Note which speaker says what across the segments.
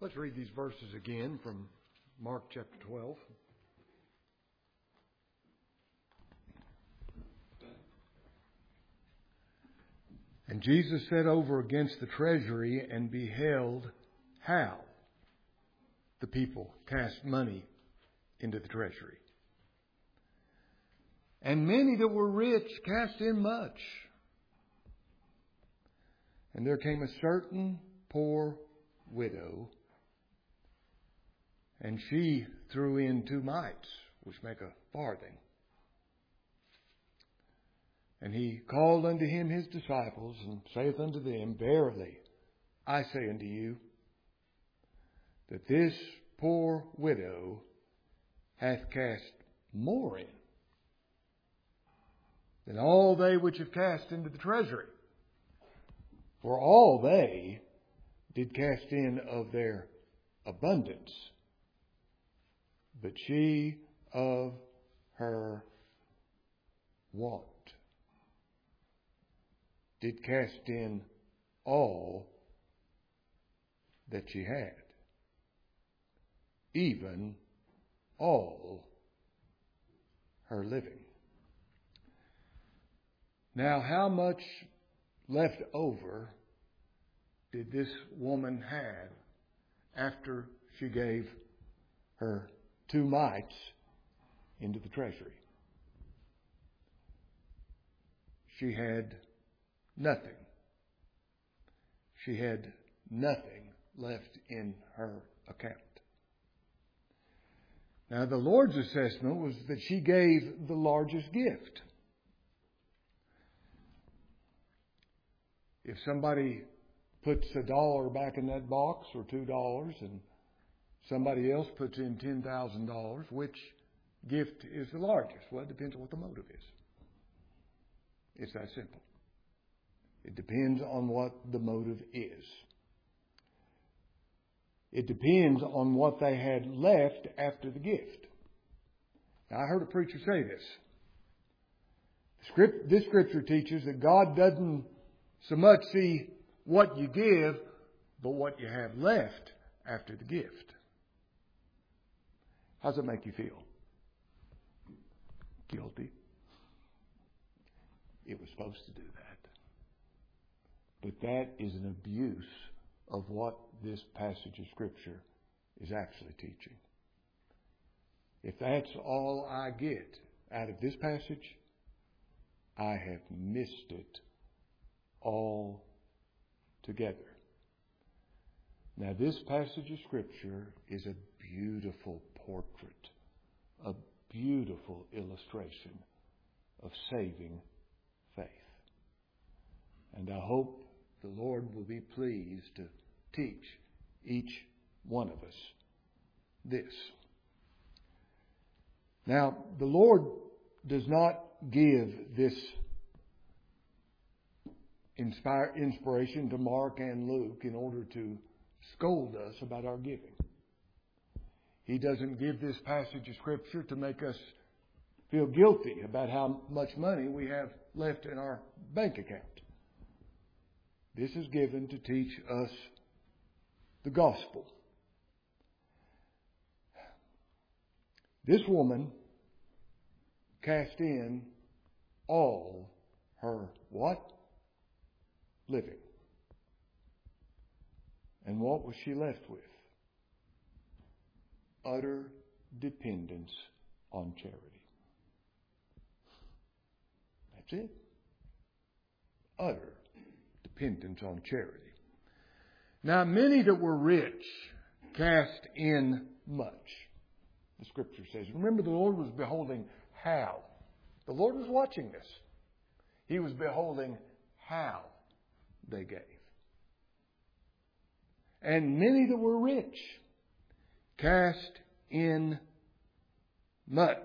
Speaker 1: Let's read these verses again from Mark chapter 12. And Jesus sat over against the treasury and beheld how the people cast money into the treasury. And many that were rich cast in much. And there came a certain poor widow, and she threw in 2 mites, which make a farthing. And he called unto him his disciples, and saith unto them, Verily, I say unto you, that this poor widow hath cast more in than all they which have cast into the treasury. For all they did cast in of their abundance, but she of her want did cast in all that she had, even all her living. Now, how much left over did this woman have after she gave her 2 mites into the treasury? She had nothing. She had nothing left in her account. Now, the Lord's assessment was that she gave the largest gift. If somebody puts $1 back in that box, or $2, and somebody else puts in $10,000, which gift is the largest? Well, it depends on what the motive is. It's that simple. It depends on what the motive is. It depends on what they had left after the gift. Now, I heard a preacher say this. This scripture teaches that God doesn't so much see what you give, but what you have left after the gift. How does it make you feel? Guilty. It was supposed to do that. But that is an abuse of what this passage of Scripture is actually teaching. If that's all I get out of this passage, I have missed it all together. Now, this passage of Scripture is a beautiful portrait, a beautiful illustration of saving faith. And I hope the Lord will be pleased to teach each one of us this. Now, the Lord does not give this inspiration to Mark and Luke in order to scold us about our giving. He doesn't give this passage of Scripture to make us feel guilty about how much money we have left in our bank account. This is given to teach us the gospel. This woman cast in all her what? Living. And what was she left with? Utter dependence on charity. That's it. Utter dependence on charity. Now, many that were rich cast in much, the Scripture says. Remember, the Lord was beholding how. The Lord was watching this. He was beholding how they gave. And many that were rich cast in much.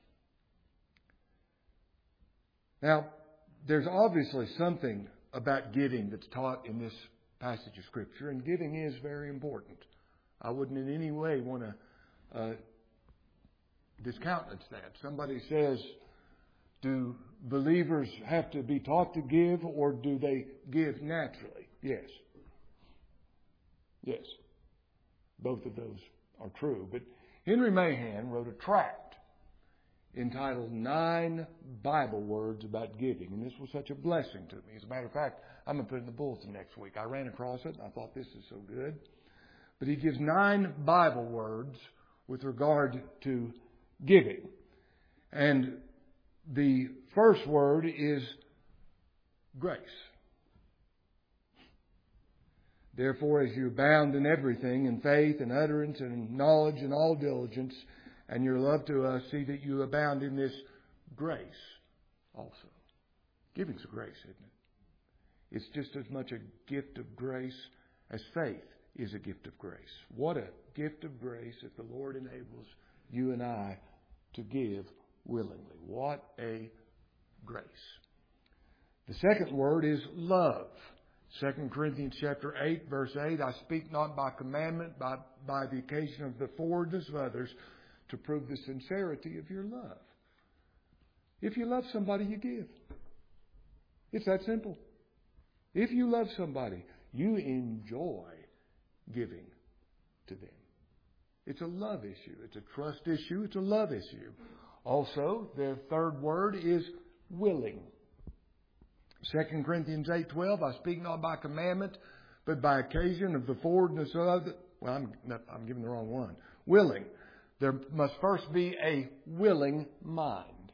Speaker 1: Now, there's obviously something about giving that's taught in this passage of Scripture, and giving is very important. I wouldn't in any way want to discountenance that. Somebody says, do believers have to be taught to give, or do they give naturally? Yes. Yes. Both of those are true. But Henry Mahan wrote a tract entitled 9 Bible Words About Giving. And this was such a blessing to me. As a matter of fact, I'm going to put it in the bulletin next week. I ran across it and I thought, this is so good. But he gives 9 Bible words with regard to giving. And the first word is grace. Therefore, as you abound in everything, in faith and utterance and knowledge and all diligence, and your love to us, see that you abound in this grace also. Giving's a grace, isn't it? It's just as much a gift of grace as faith is a gift of grace. What a gift of grace if the Lord enables you and I to give willingly. What a grace. The second word is love. 2 Corinthians chapter 8, verse 8, I speak not by commandment, but by the occasion of the forwardness of others, to prove the sincerity of your love. If you love somebody, you give. It's that simple. If you love somebody, you enjoy giving to them. It's a love issue. It's a trust issue. It's a love issue. Also, the third word is willing. 2 Corinthians 8:12, I speak not by commandment, but by occasion of the forwardness of the... Well, I'm giving the wrong one. Willing. There must first be a willing mind.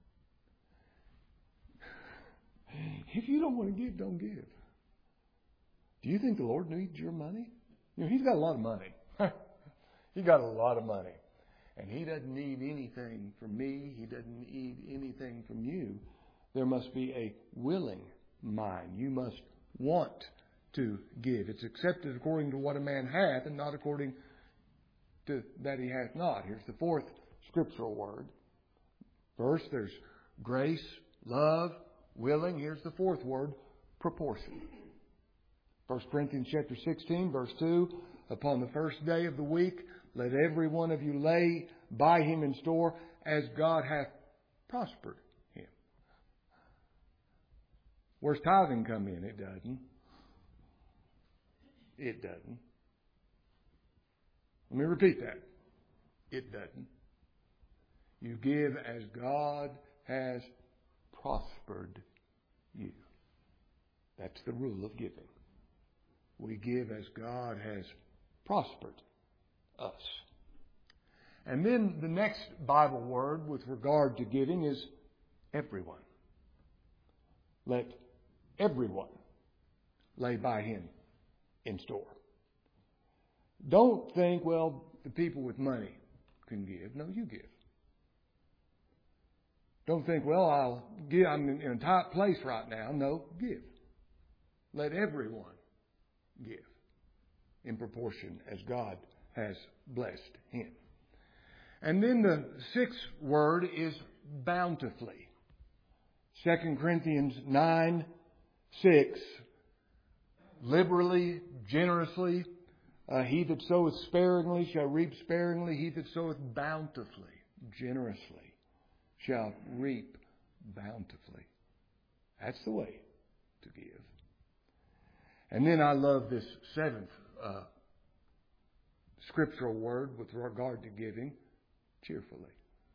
Speaker 1: If you don't want to give, don't give. Do you think the Lord needs your money? You know, He's got a lot of money. He's got a lot of money. And He doesn't need anything from me. He doesn't need anything from you. There must be a willing mind. You must want to give. It's accepted according to what a man hath and not according to that he hath not. Here's the fourth scriptural word. First, there's grace, love, willing. Here's the fourth word, proportion. 1 Corinthians chapter 16, verse 2, upon the first day of the week, let every one of you lay by him in store as God hath prospered him. Where's tithing come in? It doesn't. It doesn't. Let me repeat that. It doesn't. You give as God has prospered you. That's the rule of giving. We give as God has prospered us. And then the next Bible word with regard to giving is everyone. Let everyone lay by him in store. Don't think, well, the people with money can give. No, you give. Don't think, well, I'll give. I'm in a tight place right now. No, give. Let everyone give in proportion as God has blessed him. And then the sixth word is bountifully. 2 Corinthians 9:6. Liberally, generously. He that soweth sparingly shall reap sparingly. He that soweth bountifully, generously, shall reap bountifully. That's the way to give. And then I love this seventh scriptural word with regard to giving, cheerfully.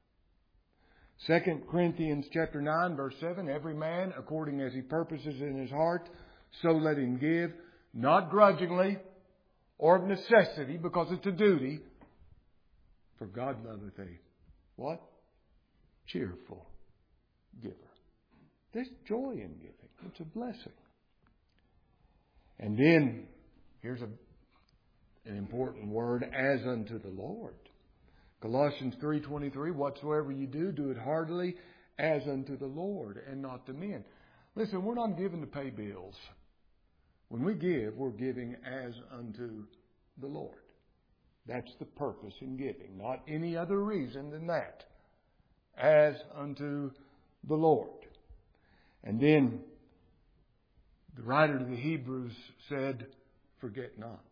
Speaker 1: 2 Corinthians chapter 9, verse 7, every man according as he purposes in his heart, so let him give, not grudgingly or of necessity, because it's a duty. For God loveth a what? Cheerful giver. There's joy in giving. It's a blessing. And then, here's an important word, as unto the Lord. Colossians 3:23, whatsoever you do, do it heartily as unto the Lord and not to men. Listen, we're not giving to pay bills. When we give, we're giving as unto the Lord. That's the purpose in giving, not any other reason than that. As unto the Lord. And then the writer to the Hebrews said, forget not.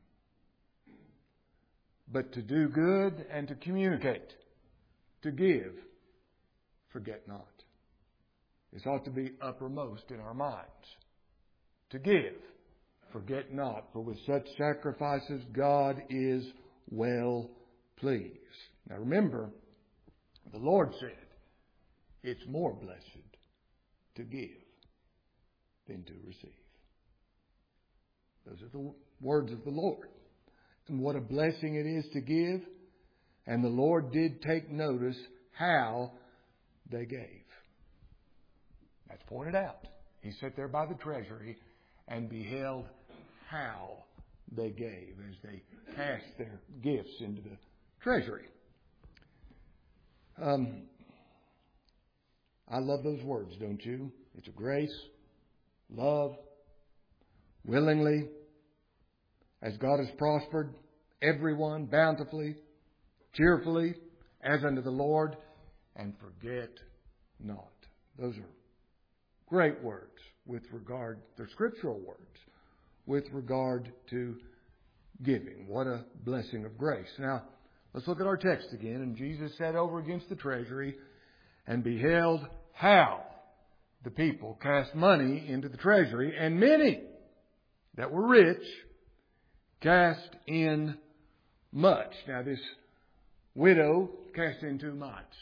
Speaker 1: But to do good and to communicate, to give, forget not. This ought to be uppermost in our minds. To give, forget not, for with such sacrifices God is well pleased. Now remember, the Lord said, it's more blessed to give than to receive. Those are the words of the Lord. And what a blessing it is to give. And the Lord did take notice how they gave. That's pointed out. He sat there by the treasury and beheld how they gave as they cast their gifts into the treasury. I love those words, don't you? It's a grace, love, willingly, as God has prospered everyone bountifully, cheerfully, as unto the Lord, and forget not. Those are great words with regard, they're scriptural words, with regard to giving. What a blessing of grace. Now, let's look at our text again. And Jesus sat over against the treasury and beheld how the people cast money into the treasury, and many that were rich cast in much. Now, this widow cast in 2 mites.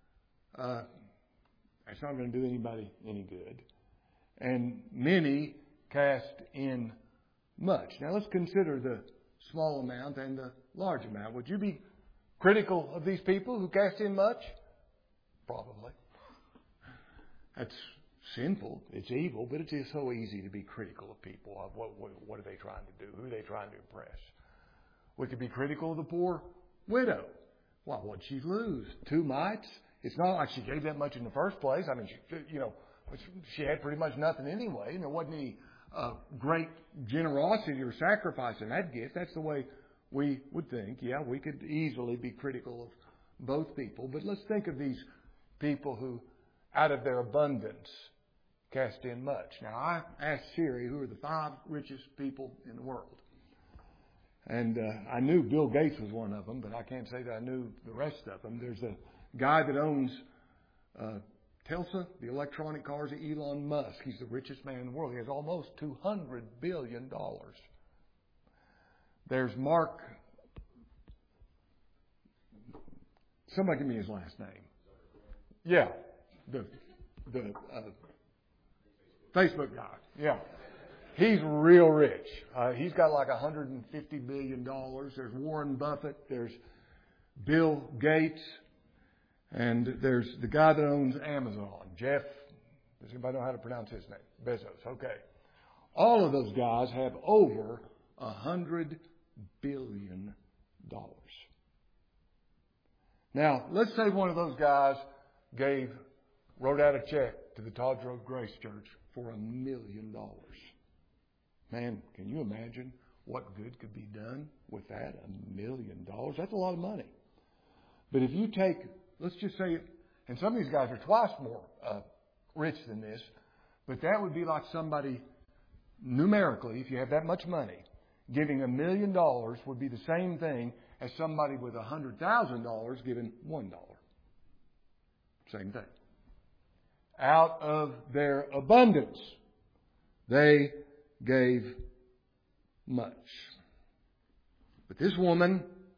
Speaker 1: That's not going to do anybody any good. And many cast in much. Now, let's consider the small amount and the large amount. Would you be critical of these people who cast in much? Probably. That's sinful. It's evil, but it is so easy to be critical of people. Of what are they trying to do? Who are they trying to impress? We could be critical of the poor widow. Well, what'd she lose? 2 mites? It's not like she gave that much in the first place. I mean, she had pretty much nothing anyway. And there wasn't any great generosity or sacrifice in that gift. That's the way we would think. Yeah, we could easily be critical of both people. But let's think of these people who, out of their abundance, cast in much. Now, I asked Siri who are the 5 richest people in the world. And I knew Bill Gates was one of them, but I can't say that I knew the rest of them. There's a guy that owns Tesla, the electronic cars, Elon Musk. He's the richest man in the world. He has almost $200 billion. There's Mark. Somebody give me his last name. Yeah, the Facebook guy. Yeah. He's real rich. He's got like $150 billion. There's Warren Buffett. There's Bill Gates. And there's the guy that owns Amazon, Jeff. Does anybody know how to pronounce his name? Bezos. Okay. All of those guys have over $100 billion. Now, let's say one of those guys wrote out a check to the Todd Road Grace Church for $1 million. Man, can you imagine what good could be done with that? $1 million. That's a lot of money. But if you take, let's just say, and some of these guys are twice more rich than this, but that would be like somebody, numerically, if you have that much money, giving $1 million would be the same thing as somebody with $100,000 giving $1. Same thing. Out of their abundance, they gave much. But this woman,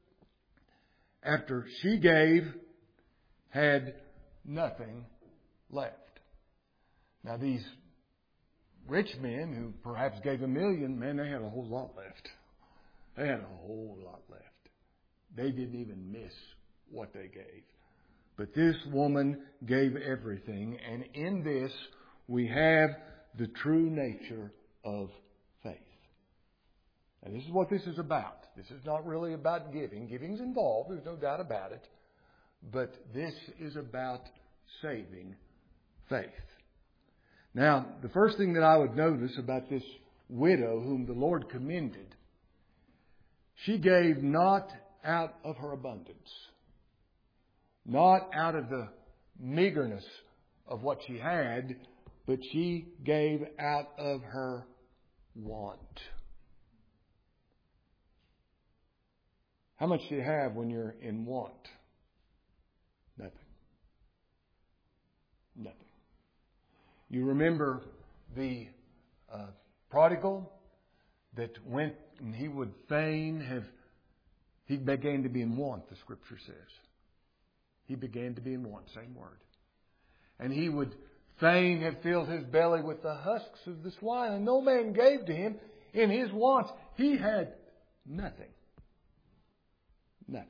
Speaker 1: after she gave, had nothing left. Now these rich men who perhaps gave $1 million, man, they had a whole lot left. They had a whole lot left. They didn't even miss what they gave. But this woman gave everything, and in this we have the true nature of faith. And this is what this is about. This is not really about giving. Giving's involved, there's no doubt about it. But this is about saving faith. Now, the first thing that I would notice about this widow whom the Lord commended, she gave not out of her abundance, not out of the meagerness of what she had, but she gave out of her want. How much do you have when you're in want? Nothing. Nothing. You remember the prodigal that went and he would fain have, he began to be in want, the Scripture says. He began to be in want, same word. And he would fain have filled his belly with the husks of the swine, and no man gave to him in his wants. He had nothing. Nothing.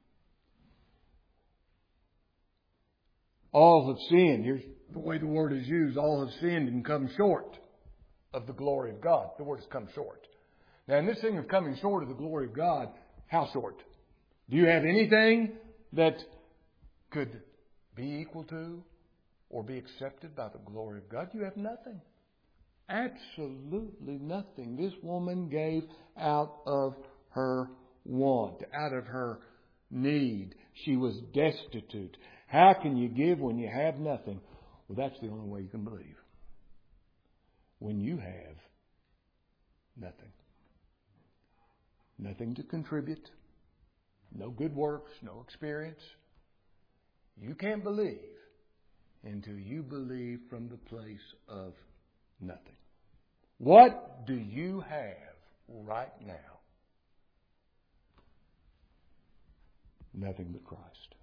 Speaker 1: All have sinned. Here's the way the word is used. All have sinned and come short of the glory of God. The word has come short. Now, in this thing of coming short of the glory of God, how short? Do you have anything that could be equal to or be accepted by the glory of God? You have nothing. Absolutely nothing. This woman gave out of her want, out of her need. She was destitute. How can you give when you have nothing? Well, that's the only way you can believe. When you have nothing. Nothing to contribute. No good works, no experience. You can't believe until you believe from the place of nothing. What do you have right now? Nothing but Christ.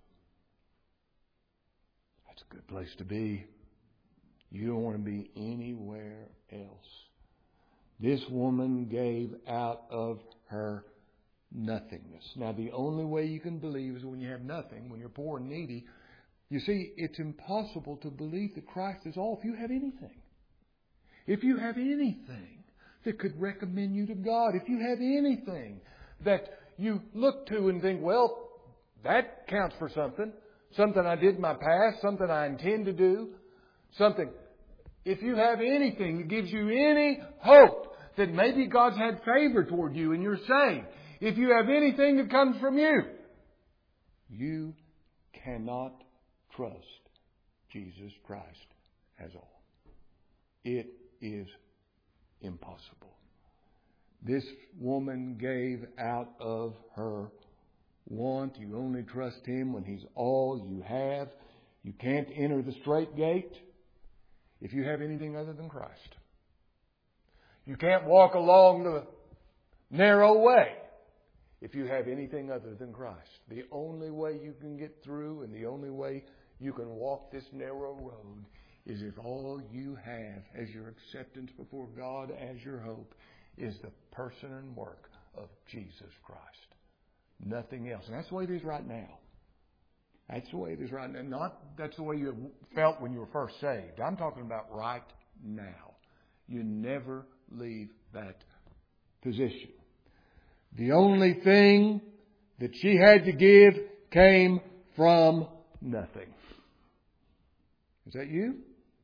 Speaker 1: That's a good place to be. You don't want to be anywhere else. This woman gave out of her nothingness. Now, the only way you can believe is when you have nothing, when you're poor and needy. You see, it's impossible to believe that Christ is all if you have anything. If you have anything that could recommend you to God, if you have anything that you look to and think, well, that counts for something. Something I did in my past, something I intend to do, something. If you have anything that gives you any hope that maybe God's had favor toward you and you're saved, if you have anything that comes from you, you cannot trust Jesus Christ as all. It is impossible. This woman gave out of her want. You only trust Him when He's all you have. You can't enter the straight gate if you have anything other than Christ. You can't walk along the narrow way if you have anything other than Christ. The only way you can get through and the only way you can walk this narrow road is if all you have as your acceptance before God, as your hope, is the person and work of Jesus Christ. Nothing else. And that's the way it is right now. That's the way it is right now. Not that's the way you felt when you were first saved. I'm talking about right now. You never leave that position. The only thing that she had to give came from nothing. Is that you?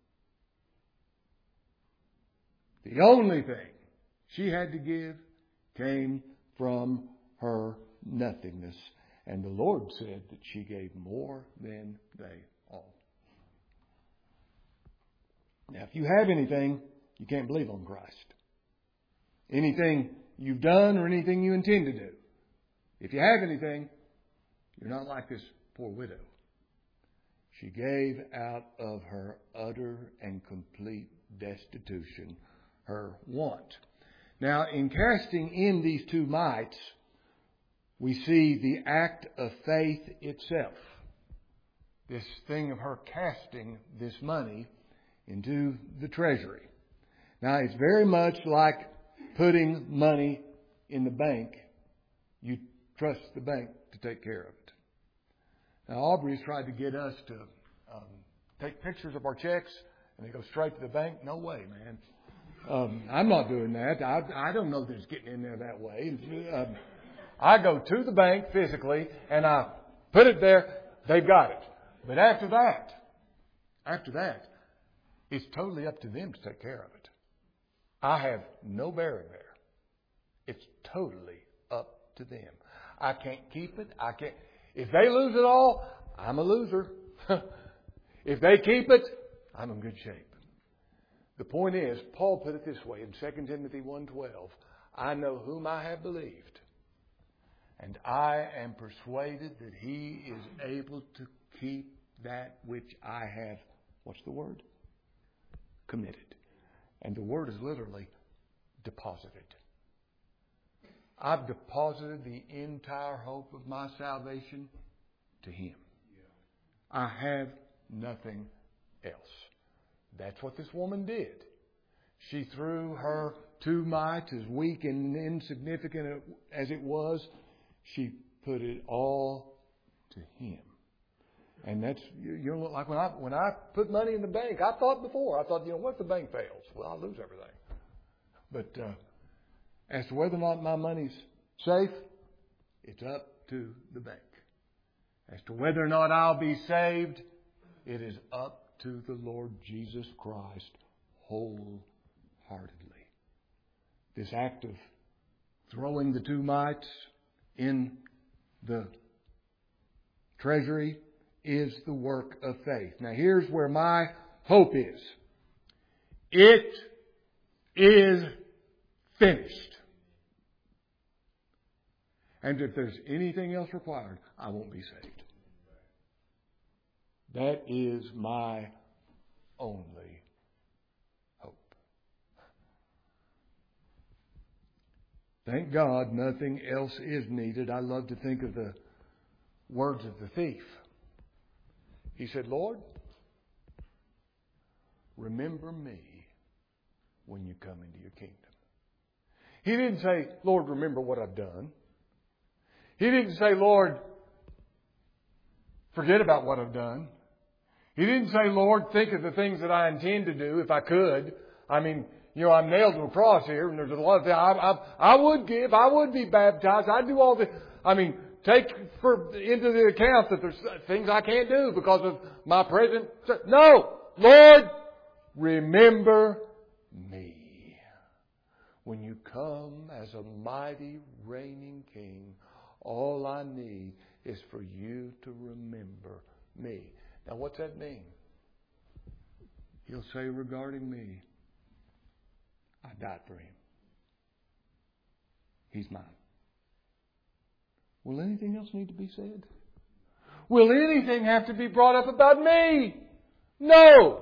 Speaker 1: The only thing she had to give came from her nothingness. And the Lord said that she gave more than they all. Now, if you have anything, you can't believe on Christ. Anything you've done or anything you intend to do. If you have anything, you're not like this poor widow. She gave out of her utter and complete destitution her want. Now, in casting in these two mites, we see the act of faith itself. This thing of her casting this money into the treasury. Now, it's very much like putting money in the bank. You trust the bank to take care of it. Now, Aubrey's tried to get us to take pictures of our checks and they go straight to the bank. No way, man. I'm not doing that. I don't know that it's getting in there that way. I go to the bank physically and I put it there. They've got it. But after that, it's totally up to them to take care of it. I have no bearing there. It's totally up to them. I can't keep it. If they lose it all, I'm a loser. If they keep it, I'm in good shape. The point is, Paul put it this way in 2 Timothy 1:12, I know whom I have believed, and I am persuaded that He is able to keep that which I have, what's the word? Committed. And the word is literally deposited. I've deposited the entire hope of my salvation to Him. I have nothing else. That's what this woman did. She threw her 2 mites, as weak and insignificant as it was, she put it all to Him. And that's, you know, like when I put money in the bank, I thought, you know, what if the bank fails? Well, I'll lose everything. But as to whether or not my money's safe, it's up to the bank. As to whether or not I'll be saved, it is up to the Lord Jesus Christ wholeheartedly. This act of throwing the 2 mites in the treasury is the work of faith. Now here's where my hope is. It is finished. And if there's anything else required, I won't be saved. That is my only hope. Thank God nothing else is needed. I love to think of the words of the thief. He said, Lord, remember me when you come into your kingdom. He didn't say, Lord, remember what I've done. He didn't say, Lord, forget about what I've done. He didn't say, Lord, think of the things that I intend to do if I could. I mean, you know, I'm nailed to a cross here, and there's a lot of things. I would give. I would be baptized. I'd do all this. I mean, take into the account that there's things I can't do because of my present. No! Lord, remember me. When you come as a mighty reigning King, all I need is for you to remember me. Now, what's that mean? He'll say regarding me, I died for Him. He's mine. Will anything else need to be said? Will anything have to be brought up about me? No.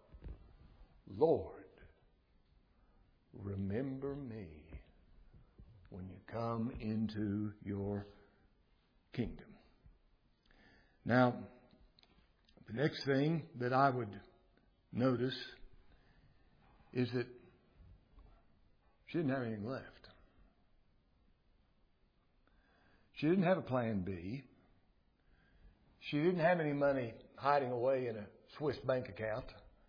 Speaker 1: Lord, remember me when you come into your kingdom. Now, the next thing that I would notice is that she didn't have anything left. She didn't have a plan B. She didn't have any money hiding away in a Swiss bank account.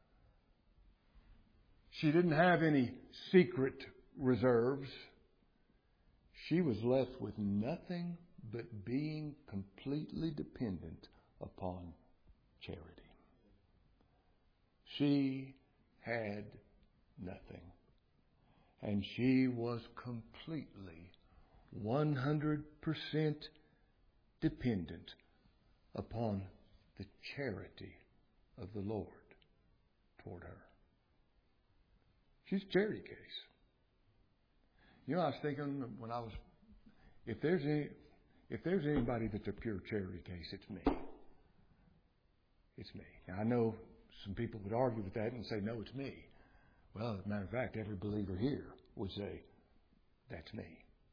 Speaker 1: She didn't have any secret reserves. She was left with nothing but being completely dependent upon charity. She had nothing. And she was completely 100% dependent upon the charity of the Lord toward her. She's a charity case. You know, I was thinking when I was, if there's anybody that's a pure charity case, it's me. It's me. Now, I know some people would argue with that and say, no, it's me. Well, as a matter of fact, every believer here would say, that's me.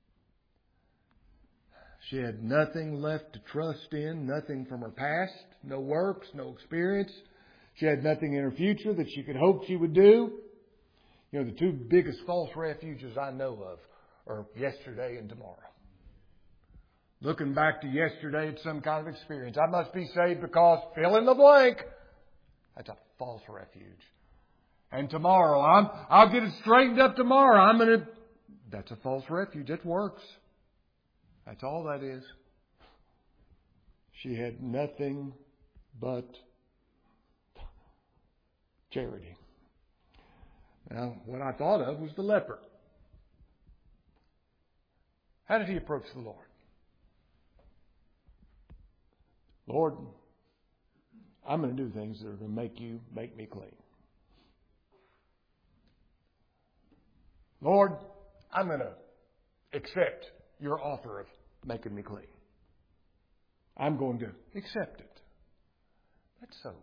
Speaker 1: She had nothing left to trust in, nothing from her past, no works, no experience. She had nothing in her future that she could hope she would do. You know, the 2 biggest false refuges I know of are yesterday and tomorrow. Looking back to yesterday at some kind of experience. I must be saved because fill in the blank. That's a false refuge. And tomorrow, I'll get it straightened up tomorrow. That's a false refuge. It works. That's all that is. She had nothing but charity. Now, what I thought of was the leper. How did he approach the Lord? Lord, I'm going to do things that are going to make me clean. Lord, I'm going to accept your offer of making me clean. I'm going to accept it. That's so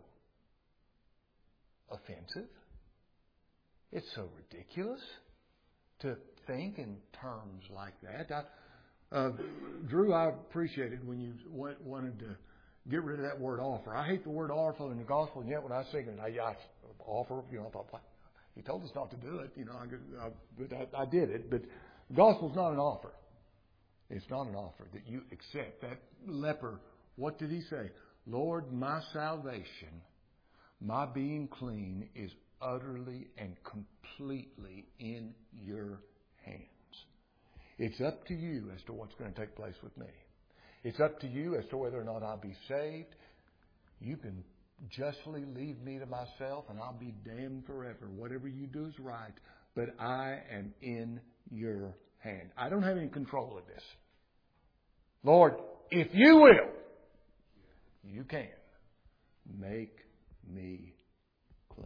Speaker 1: offensive. It's so ridiculous to think in terms like that. Drew, I appreciated when you wanted to get rid of that word offer. I hate the word offer in the gospel, and yet when I was singing, I offer, I thought, well, he told us not to do it, but I did it. But the gospel's not an offer. It's not an offer that you accept. That leper, what did he say? Lord, my salvation, my being clean is utterly and completely in your hands. It's up to you as to what's going to take place with me. It's up to you as to whether or not I'll be saved. You can justly leave me to myself and I'll be damned forever. Whatever you do is right, but I am in your hand. I don't have any control of this. Lord, if you will, you can make me clean.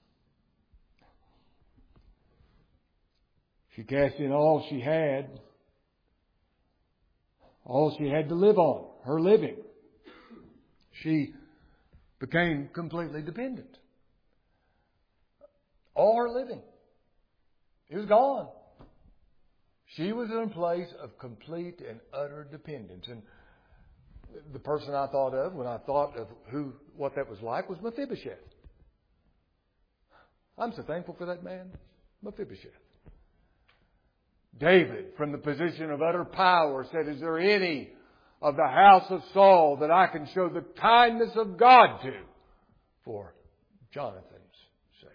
Speaker 1: She cast in all she had to live on, her living. She became completely dependent. All her living. It was gone. She was in a place of complete and utter dependence. And the person I thought of when I thought of what that was like was Mephibosheth. I'm so thankful for that man, Mephibosheth. David, from the position of utter power, said, is there any of the house of Saul that I can show the kindness of God to for Jonathan's sake?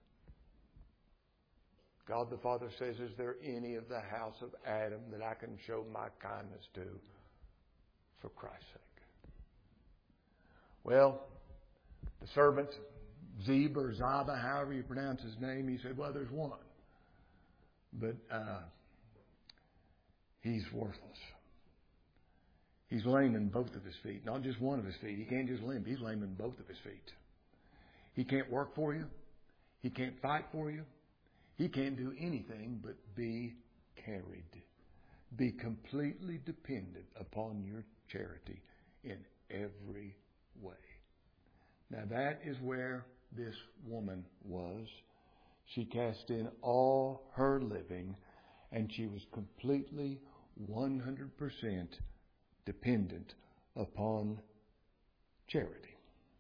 Speaker 1: God the Father says, is there any of the house of Adam that I can show my kindness to for Christ's sake? Well, the servant, Zeb or Zaba, however you pronounce his name, he said, well, there's one. But he's worthless. He's lame in both of his feet. Not just one of his feet. He can't just limp. He's lame in both of his feet. He can't work for you. He can't fight for you. He can't do anything but be carried. Be completely dependent upon your charity in every way. Now that is where this woman was. She cast in all her living, and she was completely 100% dependent upon charity.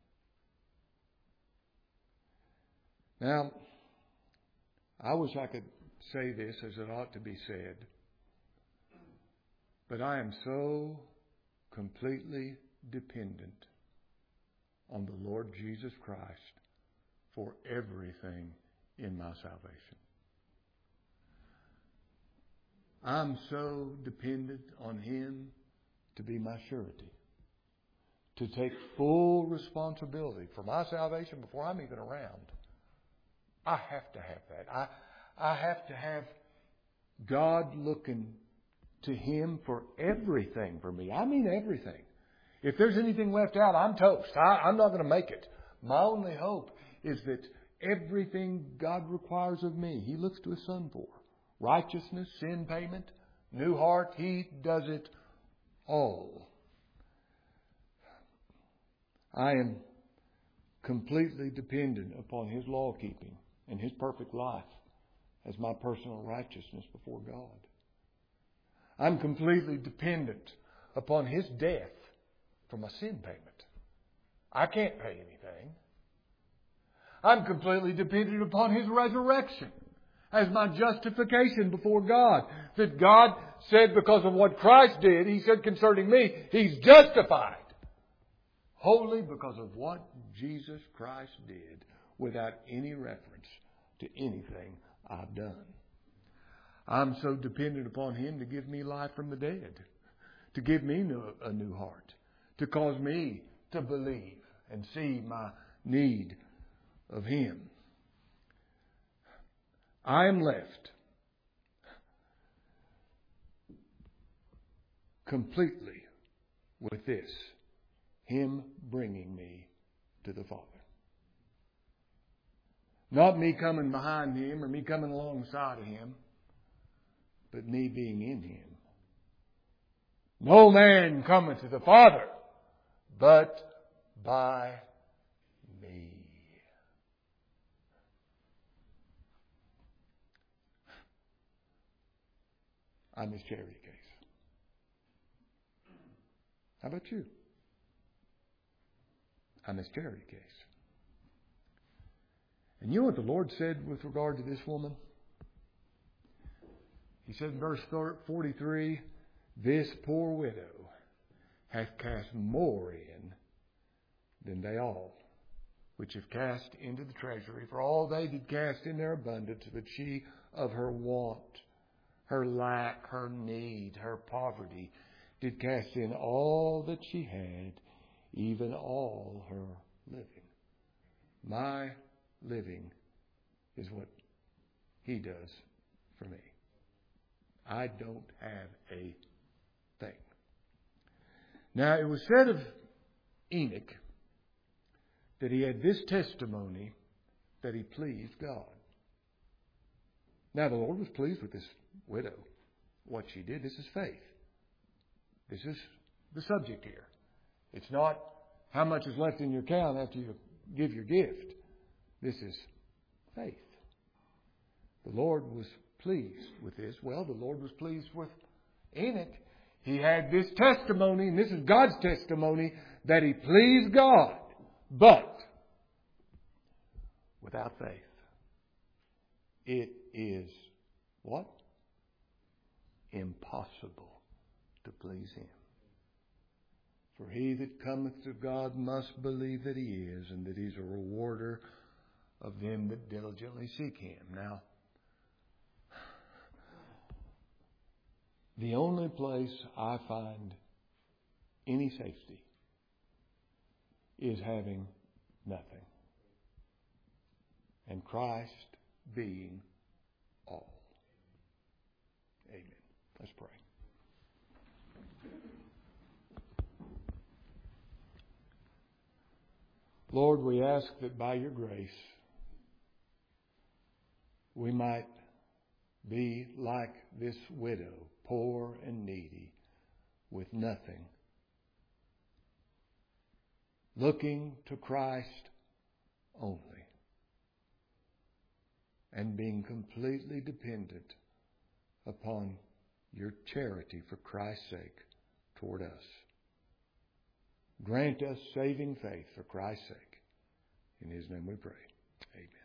Speaker 1: Now, I wish I could say this as it ought to be said, but I am so completely dependent on the Lord Jesus Christ for everything in my salvation. I'm so dependent on Him to be my surety, to take full responsibility for my salvation before I'm even around. I have to have that. I have to have God looking to Him for everything for me. I mean everything. If there's anything left out, I'm toast. I'm not going to make it. My only hope is that everything God requires of me, He looks to His Son for. Righteousness, sin payment, new heart, He does it all. I am completely dependent upon His law keeping and His perfect life as my personal righteousness before God. I'm completely dependent upon His death for my sin payment. I can't pay anything. I'm completely dependent upon His resurrection as my justification before God. That God said because of what Christ did, He said concerning me, He's justified. Wholly because of what Jesus Christ did without any reference to anything I've done. I'm so dependent upon Him to give me life from the dead, to give me a new heart, to cause me to believe and see my need of Him. I am left completely with this, Him bringing me to the Father. Not me coming behind Him or me coming alongside of Him, but me being in Him. No man cometh to the Father but by me. I miss charity case. How about you? I miss charity case. And you know what the Lord said with regard to this woman? He said in verse 43, this poor widow hath cast more in than they all, which have cast into the treasury. For all they did cast in their abundance, but she of her want, her lack, her need, her poverty, did cast in all that she had, even all her living. My living is what He does for me. I don't have a thing. Now, it was said of Enoch that he had this testimony that he pleased God. Now, the Lord was pleased with this widow. What she did, this is faith. This is the subject here. It's not how much is left in your account after you give your gift. This is faith. The Lord was pleased with this. Well, the Lord was pleased with Enoch. He had this testimony, and this is God's testimony, that he pleased God. But without faith, it is what? Impossible to please Him. For he that cometh to God must believe that He is, and that He's a rewarder of them that diligently seek Him. Now, the only place I find any safety is having nothing, and Christ being all. Amen. Let's pray. Lord, we ask that by Your grace we might be like this widow, poor and needy, with nothing, looking to Christ only, and being completely dependent upon Your charity for Christ's sake toward us. Grant us saving faith for Christ's sake. In His name we pray. Amen.